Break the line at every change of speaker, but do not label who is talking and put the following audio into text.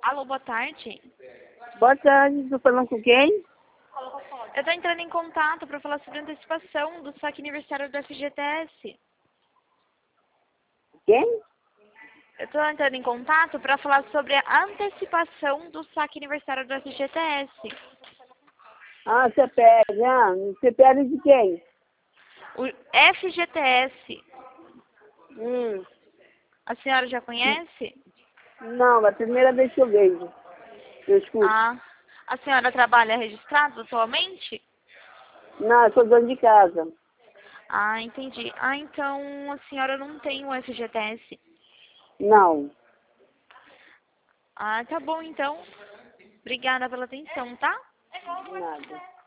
Alô, boa tarde.
Boa tarde, estou falando com quem?
Eu estou entrando em contato para falar sobre a antecipação do saque aniversário do FGTS.
Quem?
Eu estou entrando em contato para falar sobre a antecipação do saque aniversário do FGTS.
Ah, CPR, CPR de quem?
O FGTS,
Hum,
a senhora já conhece?
não, é a primeira vez que eu vejo. Eu escuto.
Ah, a senhora trabalha registrado atualmente?
Não, eu sou dona de casa.
Ah, entendi. Ah, então a senhora não tem o FGTS.
Não,
Ah, tá bom então. Obrigada pela atenção, tá?
nada.